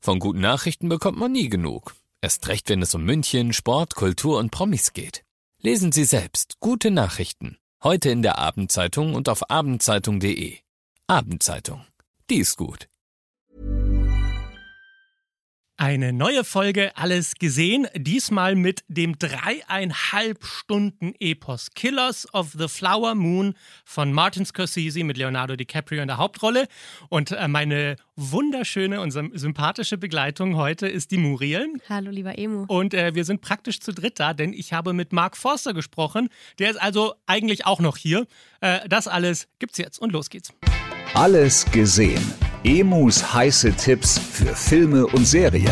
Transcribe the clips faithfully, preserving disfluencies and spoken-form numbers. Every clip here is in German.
Von guten Nachrichten bekommt man nie genug. Erst recht, wenn es um München, Sport, Kultur und Promis geht. Lesen Sie selbst gute Nachrichten. Heute in der Abendzeitung und auf abendzeitung punkt de. Abendzeitung. Die ist gut. Eine neue Folge Alles gesehen, diesmal mit dem dreieinhalb Stunden Epos Killers of the Flower Moon von Martin Scorsese mit Leonardo DiCaprio in der Hauptrolle. Und äh, meine wunderschöne und sympathische Begleitung heute ist die Muriel. Hallo, lieber Emu. Und äh, wir sind praktisch zu dritt da, denn ich habe mit Mark Forster gesprochen. Der ist also eigentlich auch noch hier. Äh, das alles gibt's jetzt und los geht's. Alles gesehen. Emus heiße Tipps für Filme und Serien.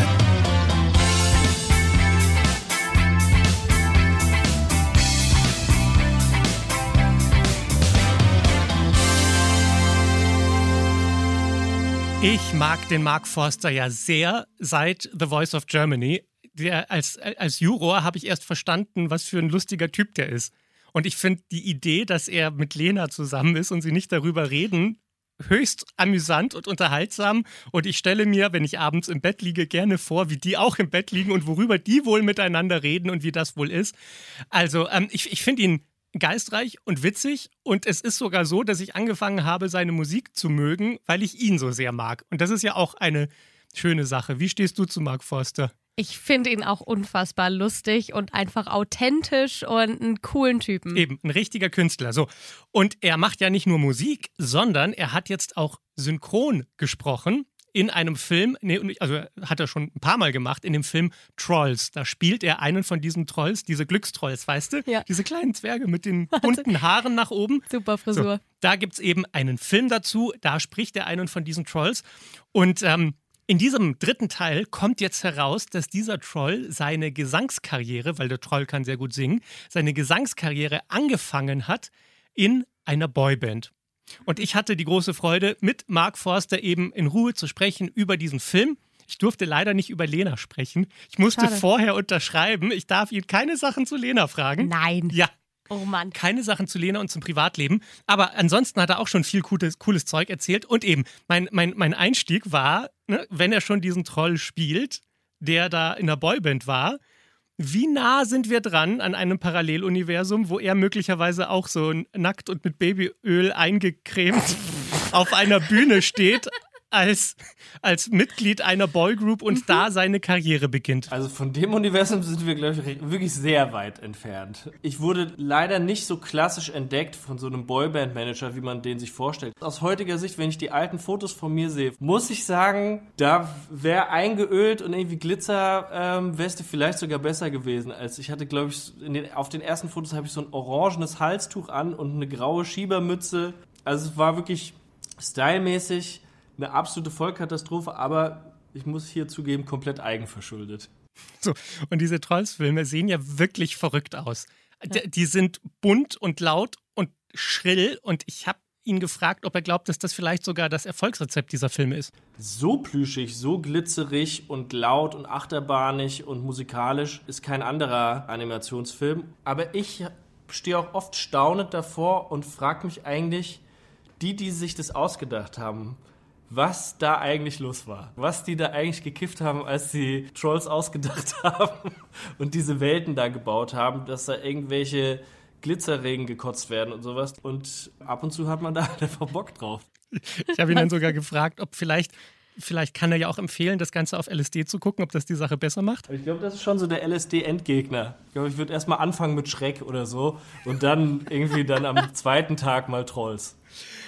Ich mag den Mark Forster ja sehr seit The Voice of Germany. Der, als, als Juror habe ich erst verstanden, was für ein lustiger Typ der ist. Und ich finde die Idee, dass er mit Lena zusammen ist und sie nicht darüber reden, höchst amüsant und unterhaltsam. Und ich stelle mir, wenn ich abends im Bett liege, gerne vor, wie die auch im Bett liegen und worüber die wohl miteinander reden und wie das wohl ist. Also ähm, ich, ich finde ihn geistreich und witzig. Und es ist sogar so, dass ich angefangen habe, seine Musik zu mögen, weil ich ihn so sehr mag. Und das ist ja auch eine schöne Sache. Wie stehst du zu Mark Forster? Ich finde ihn auch unfassbar lustig und einfach authentisch und einen coolen Typen. Eben, ein richtiger Künstler. So. Und er macht ja nicht nur Musik, sondern er hat jetzt auch synchron gesprochen in einem Film, nee, also hat er schon ein paar Mal gemacht, in dem Film Trolls. Da spielt er einen von diesen Trolls, diese Glückstrolls, weißt du? Ja. Diese kleinen Zwerge mit den bunten Haaren nach oben. Super Frisur. So, da gibt es eben einen Film dazu, da spricht er einen von diesen Trolls. Und ähm, in diesem dritten Teil kommt jetzt heraus, dass dieser Troll seine Gesangskarriere, weil der Troll kann sehr gut singen, seine Gesangskarriere angefangen hat in einer Boyband. Und ich hatte die große Freude, mit Mark Forster eben in Ruhe zu sprechen über diesen Film. Ich durfte leider nicht über Lena sprechen. Ich musste Schade. vorher unterschreiben, ich darf ihn keine Sachen zu Lena fragen. Nein. Ja. Oh Mann. Keine Sachen zu Lena und zum Privatleben. Aber ansonsten hat er auch schon viel cooles, cooles Zeug erzählt. Und eben, mein, mein, mein Einstieg war, ne, wenn er schon diesen Troll spielt, der da in der Boyband war, wie nah sind wir dran an einem Paralleluniversum, wo er möglicherweise auch so nackt und mit Babyöl eingecremt auf einer Bühne steht, als, als Mitglied einer Boygroup und mhm. da seine Karriere beginnt. Also von dem Universum sind wir, glaube ich, wirklich sehr weit entfernt. Ich wurde leider nicht so klassisch entdeckt von so einem Boyband-Manager, wie man den sich vorstellt. Aus heutiger Sicht, wenn ich die alten Fotos von mir sehe, muss ich sagen, da wäre eingeölt und irgendwie Glitzerweste ähm, vielleicht sogar besser gewesen. Als ich hatte, glaube ich, in den, auf den ersten Fotos habe ich so ein orangenes Halstuch an und eine graue Schiebermütze. Also es war wirklich stylmäßig eine absolute Vollkatastrophe, aber ich muss hier zugeben, komplett eigenverschuldet. So, und diese Trolls-Filme sehen ja wirklich verrückt aus. Ja. Die, die sind bunt und laut und schrill und ich habe ihn gefragt, ob er glaubt, dass das vielleicht sogar das Erfolgsrezept dieser Filme ist. So plüschig, so glitzerig und laut und achterbahnig und musikalisch ist kein anderer Animationsfilm. Aber ich stehe auch oft staunend davor und frage mich eigentlich, die, die sich das ausgedacht haben, was da eigentlich los war. Was die da eigentlich gekifft haben, als die Trolls ausgedacht haben und diese Welten da gebaut haben, dass da irgendwelche Glitzerregen gekotzt werden und sowas. Und ab und zu hat man da einfach Bock drauf. Ich habe ihn dann sogar gefragt, ob vielleicht, vielleicht kann er ja auch empfehlen, das Ganze auf L S D zu gucken, ob das die Sache besser macht. Ich glaube, das ist schon so der L S D-Endgegner. Ich glaube, ich würde erstmal anfangen mit Schreck oder so und dann irgendwie dann am zweiten Tag mal Trolls.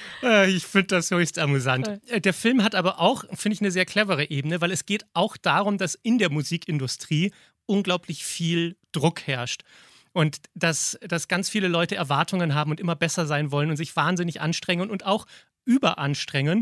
Ich finde das höchst amüsant. Toll. Der Film hat aber auch, finde ich, eine sehr clevere Ebene, weil es geht auch darum, dass in der Musikindustrie unglaublich viel Druck herrscht. Und dass, dass ganz viele Leute Erwartungen haben und immer besser sein wollen und sich wahnsinnig anstrengen und auch überanstrengen.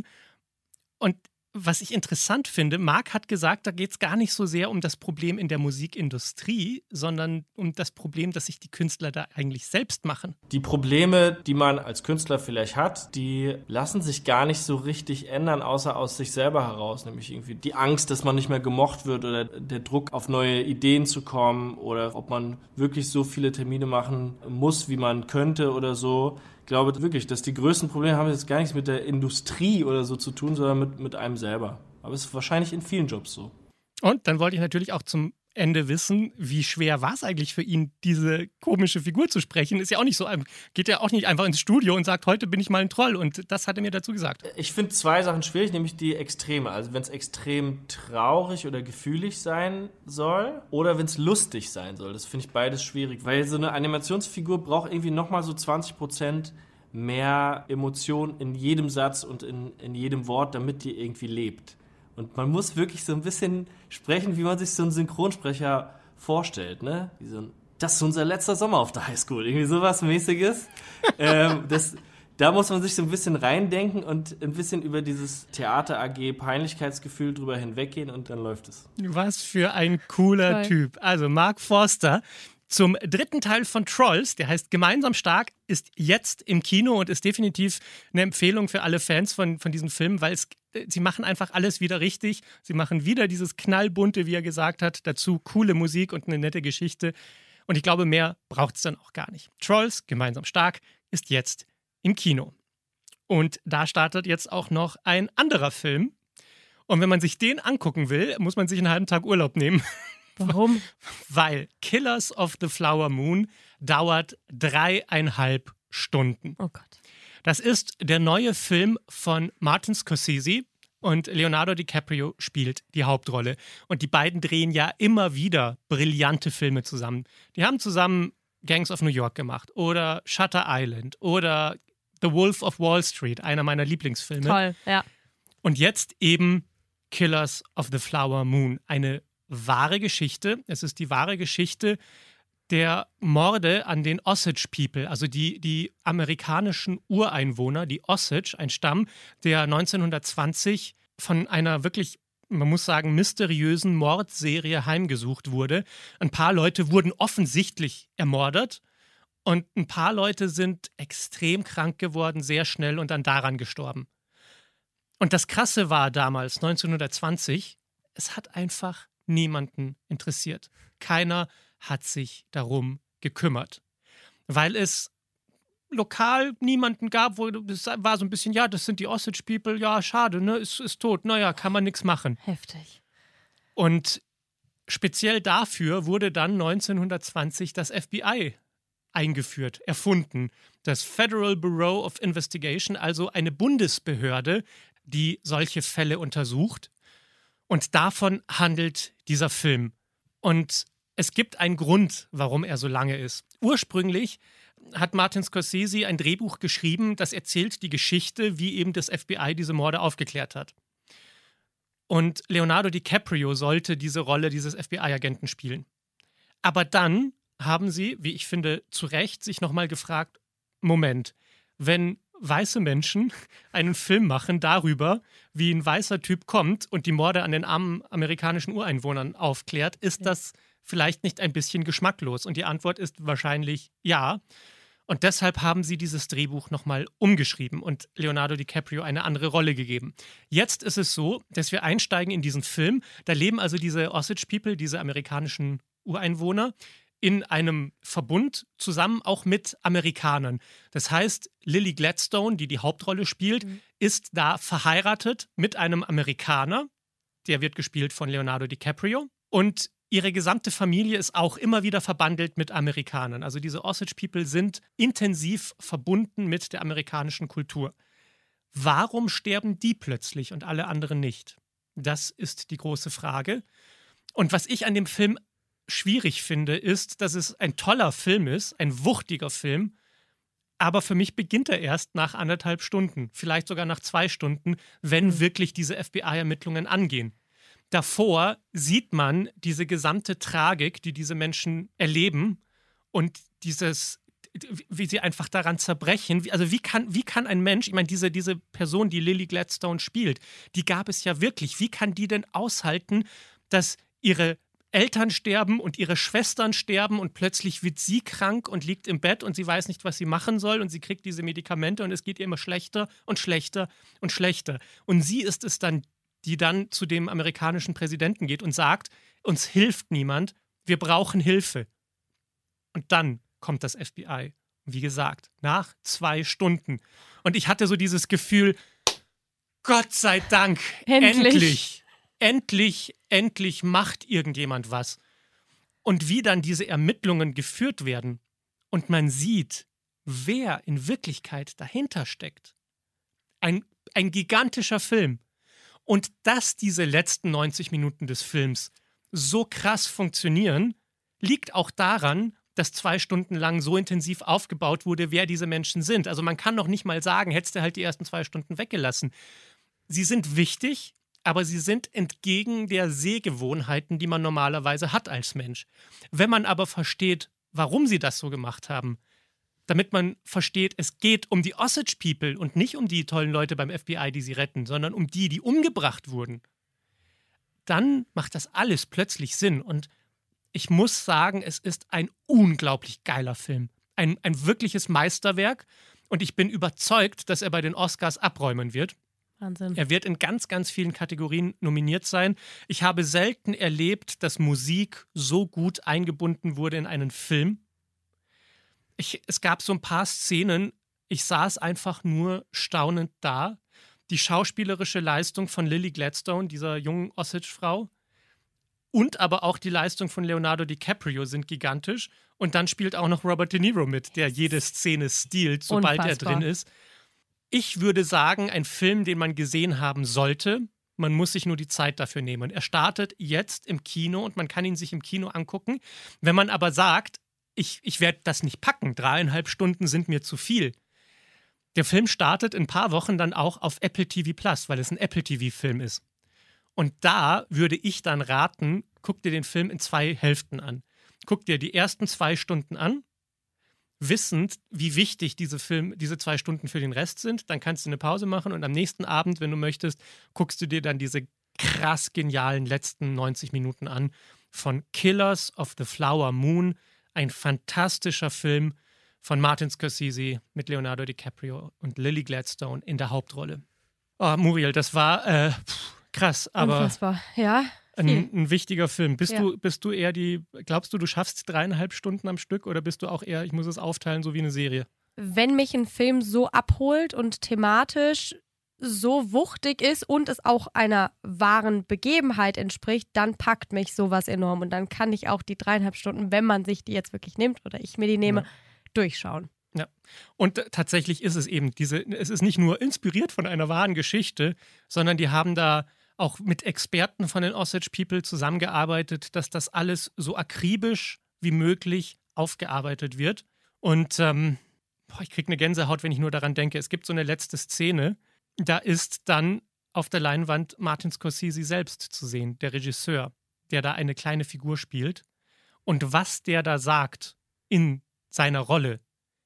Und was ich interessant finde, Mark hat gesagt, da geht es gar nicht so sehr um das Problem in der Musikindustrie, sondern um das Problem, das sich die Künstler da eigentlich selbst machen. Die Probleme, die man als Künstler vielleicht hat, die lassen sich gar nicht so richtig ändern, außer aus sich selber heraus. Nämlich irgendwie die Angst, dass man nicht mehr gemocht wird oder der Druck, auf neue Ideen zu kommen oder ob man wirklich so viele Termine machen muss, wie man könnte oder so. Ich glaube wirklich, dass die größten Probleme haben jetzt gar nichts mit der Industrie oder so zu tun, sondern mit, mit einem selber. Aber es ist wahrscheinlich in vielen Jobs so. Und dann wollte ich natürlich auch zum Ende wissen, wie schwer war es eigentlich für ihn, diese komische Figur zu sprechen. Ist ja auch nicht so, geht ja auch nicht einfach ins Studio und sagt, heute bin ich mal ein Troll. Und das hat er mir dazu gesagt. Ich finde zwei Sachen schwierig, nämlich die Extreme. Also wenn es extrem traurig oder gefühlig sein soll oder wenn es lustig sein soll. Das finde ich beides schwierig, weil so eine Animationsfigur braucht irgendwie nochmal so zwanzig Prozent mehr Emotion in jedem Satz und in, in jedem Wort, damit die irgendwie lebt. Und man muss wirklich so ein bisschen sprechen, wie man sich so einen Synchronsprecher vorstellt, ne? Wie so ein, das ist unser letzter Sommer auf der Highschool, irgendwie sowas Mäßiges. ähm, das, da muss man sich so ein bisschen reindenken und ein bisschen über dieses Theater-A G-Peinlichkeitsgefühl drüber hinweggehen und dann läuft es. Was für ein cooler Toll. Typ. Also Mark Forster zum dritten Teil von Trolls, der heißt Gemeinsam stark, ist jetzt im Kino und ist definitiv eine Empfehlung für alle Fans von, von diesem Film, weil es, sie machen einfach alles wieder richtig. Sie machen wieder dieses Knallbunte, wie er gesagt hat, dazu coole Musik und eine nette Geschichte. Und ich glaube, mehr braucht es dann auch gar nicht. Trolls, Gemeinsam stark, ist jetzt im Kino. Und da startet jetzt auch noch ein anderer Film. Und wenn man sich den angucken will, muss man sich einen halben Tag Urlaub nehmen. Warum? Weil Killers of the Flower Moon dauert dreieinhalb Stunden. Oh Gott. Das ist der neue Film von Martin Scorsese und Leonardo DiCaprio spielt die Hauptrolle. Und die beiden drehen ja immer wieder brillante Filme zusammen. Die haben zusammen Gangs of New York gemacht oder Shutter Island oder The Wolf of Wall Street, einer meiner Lieblingsfilme. Toll, ja. Und jetzt eben Killers of the Flower Moon, eine wahre Geschichte. Es ist die wahre Geschichte der Morde an den Osage People, also die, die amerikanischen Ureinwohner, die Osage, ein Stamm, der neunzehnhundertzwanzig von einer wirklich, man muss sagen, mysteriösen Mordserie heimgesucht wurde. Ein paar Leute wurden offensichtlich ermordet und ein paar Leute sind extrem krank geworden, sehr schnell und dann daran gestorben. Und das Krasse war damals, neunzehnhundertzwanzig, es hat einfach niemanden interessiert. Keiner hat sich darum gekümmert. Weil es lokal niemanden gab, wo es war so ein bisschen, ja, das sind die Osage People, ja, schade, ne, ist, ist tot, naja, kann man nichts machen. Heftig. Und speziell dafür wurde dann neunzehnhundertzwanzig das F B I eingeführt, erfunden. Das Federal Bureau of Investigation, also eine Bundesbehörde, die solche Fälle untersucht. Und davon handelt dieser Film. Und es gibt einen Grund, warum er so lange ist. Ursprünglich hat Martin Scorsese ein Drehbuch geschrieben, das erzählt die Geschichte, wie eben das F B I diese Morde aufgeklärt hat. Und Leonardo DiCaprio sollte diese Rolle dieses F B I-Agenten spielen. Aber dann haben sie, wie ich finde, zu Recht sich nochmal gefragt, Moment, wenn weiße Menschen einen Film machen darüber, wie ein weißer Typ kommt und die Morde an den armen amerikanischen Ureinwohnern aufklärt, ist das vielleicht nicht ein bisschen geschmacklos? Und die Antwort ist wahrscheinlich ja. Und deshalb haben sie dieses Drehbuch nochmal umgeschrieben und Leonardo DiCaprio eine andere Rolle gegeben. Jetzt ist es so, dass wir einsteigen in diesen Film. Da leben also diese Osage People, diese amerikanischen Ureinwohner, in einem Verbund zusammen auch mit Amerikanern. Das heißt, Lily Gladstone, die die Hauptrolle spielt, mhm. ist da verheiratet mit einem Amerikaner. Der wird gespielt von Leonardo DiCaprio. Und ihre gesamte Familie ist auch immer wieder verbandelt mit Amerikanern. Also diese Osage People sind intensiv verbunden mit der amerikanischen Kultur. Warum sterben die plötzlich und alle anderen nicht? Das ist die große Frage. Und was ich an dem Film schwierig finde, ist, dass es ein toller Film ist, ein wuchtiger Film, aber für mich beginnt er erst nach anderthalb Stunden, vielleicht sogar nach zwei Stunden, wenn wirklich diese F B I-Ermittlungen angehen. Davor sieht man diese gesamte Tragik, die diese Menschen erleben und dieses, wie sie einfach daran zerbrechen. Also wie kann, wie kann ein Mensch, ich meine, diese, diese Person, die Lily Gladstone spielt, die gab es ja wirklich. Wie kann die denn aushalten, dass ihre Eltern sterben und ihre Schwestern sterben und plötzlich wird sie krank und liegt im Bett und sie weiß nicht, was sie machen soll und sie kriegt diese Medikamente und es geht ihr immer schlechter und schlechter und schlechter. Und sie ist es dann, die dann zu dem amerikanischen Präsidenten geht und sagt, uns hilft niemand, wir brauchen Hilfe. Und dann kommt das F B I. Wie gesagt, nach zwei Stunden. Und ich hatte so dieses Gefühl, Gott sei Dank, endlich. endlich. endlich, endlich macht irgendjemand was. Und wie dann diese Ermittlungen geführt werden und man sieht, wer in Wirklichkeit dahinter steckt. Ein, ein gigantischer Film. Und dass diese letzten neunzig Minuten des Films so krass funktionieren, liegt auch daran, dass zwei Stunden lang so intensiv aufgebaut wurde, wer diese Menschen sind. Also man kann noch nicht mal sagen, hättest du halt die ersten zwei Stunden weggelassen. Sie sind wichtig, aber sie sind entgegen der Sehgewohnheiten, die man normalerweise hat als Mensch. Wenn man aber versteht, warum sie das so gemacht haben, damit man versteht, es geht um die Osage People und nicht um die tollen Leute beim F B I, die sie retten, sondern um die, die umgebracht wurden, dann macht das alles plötzlich Sinn. Und ich muss sagen, es ist ein unglaublich geiler Film. Ein, ein wirkliches Meisterwerk. Und ich bin überzeugt, dass er bei den Oscars abräumen wird. Wahnsinn. Er wird in ganz, ganz vielen Kategorien nominiert sein. Ich habe selten erlebt, dass Musik so gut eingebunden wurde in einen Film. Ich, es gab so ein paar Szenen, ich saß einfach nur staunend da. Die schauspielerische Leistung von Lily Gladstone, dieser jungen Osage-Frau, und aber auch die Leistung von Leonardo DiCaprio sind gigantisch. Und dann spielt auch noch Robert De Niro mit, der jede Szene stiehlt, sobald Unfassbar. er drin ist. Ich würde sagen, ein Film, den man gesehen haben sollte. Man muss sich nur die Zeit dafür nehmen. Er startet jetzt im Kino und man kann ihn sich im Kino angucken. Wenn man aber sagt, ich, ich werde das nicht packen, dreieinhalb Stunden sind mir zu viel. Der Film startet in ein paar Wochen dann auch auf Apple T V Plus, weil es ein Apple T V-Film ist. Und da würde ich dann raten, guck dir den Film in zwei Hälften an. Guck dir die ersten zwei Stunden an, wissend, wie wichtig diese, Film, diese zwei Stunden für den Rest sind. Dann kannst du eine Pause machen und am nächsten Abend, wenn du möchtest, guckst du dir dann diese krass genialen letzten neunzig Minuten an von Killers of the Flower Moon. Ein fantastischer Film von Martin Scorsese mit Leonardo DiCaprio und Lily Gladstone in der Hauptrolle. Oh, Muriel, das war äh, pff, krass, aber Unfassbar. Ja, ein, ein wichtiger Film. Bist, ja. du, bist du eher die, glaubst du, du schaffst dreieinhalb Stunden am Stück oder bist du auch eher, ich muss es aufteilen, so wie eine Serie? Wenn mich ein Film so abholt und thematisch so wuchtig ist und es auch einer wahren Begebenheit entspricht, dann packt mich sowas enorm und dann kann ich auch die dreieinhalb Stunden, wenn man sich die jetzt wirklich nimmt oder ich mir die nehme, ja. durchschauen. Ja, und tatsächlich ist es eben diese, es ist nicht nur inspiriert von einer wahren Geschichte, sondern die haben da auch mit Experten von den Osage People zusammengearbeitet, dass das alles so akribisch wie möglich aufgearbeitet wird. Und ähm, boah, ich kriege eine Gänsehaut, wenn ich nur daran denke. Es gibt so eine letzte Szene, da ist dann auf der Leinwand Martin Scorsese selbst zu sehen, der Regisseur, der da eine kleine Figur spielt. Und was der da sagt in seiner Rolle,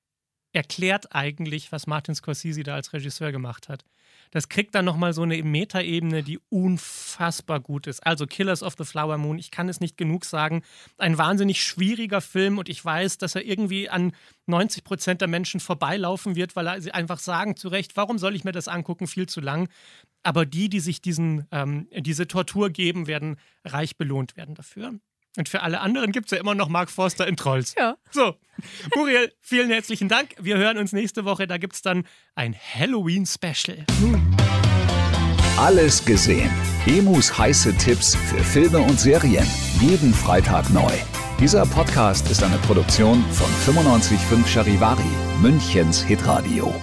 erklärt eigentlich, was Martin Scorsese da als Regisseur gemacht hat. Das kriegt dann nochmal so eine Metaebene, die unfassbar gut ist. Also Killers of the Flower Moon, ich kann es nicht genug sagen, ein wahnsinnig schwieriger Film und ich weiß, dass er irgendwie an neunzig Prozent der Menschen vorbeilaufen wird, weil sie einfach sagen, zu Recht, warum soll ich mir das angucken, viel zu lang. Aber die, die sich diesen, ähm, diese Tortur geben, werden reich belohnt werden dafür. Und für alle anderen gibt es ja immer noch Mark Forster in Trolls. Ja. So, Muriel, vielen herzlichen Dank. Wir hören uns nächste Woche. Da gibt es dann ein Halloween-Special. Alles gesehen. Emus heiße Tipps für Filme und Serien. Jeden Freitag neu. Dieser Podcast ist eine Produktion von fünfundneunzig Komma fünf Charivari, Münchens Hitradio.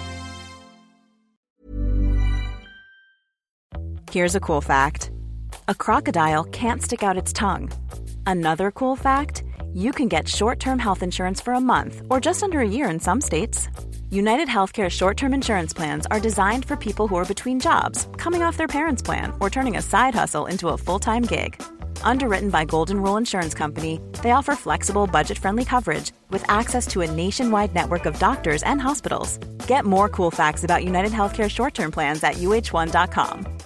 Here's a cool fact. A crocodile can't stick out its tongue. Another cool fact, you can get short-term health insurance for a month or just under a year in some states. United Healthcare short-term insurance plans are designed for people who are between jobs, coming off their parents' plan, or turning a side hustle into a full-time gig. Underwritten by Golden Rule Insurance Company, they offer flexible, budget-friendly coverage with access to a nationwide network of doctors and hospitals. Get more cool facts about United Healthcare short-term plans at U H one dot com.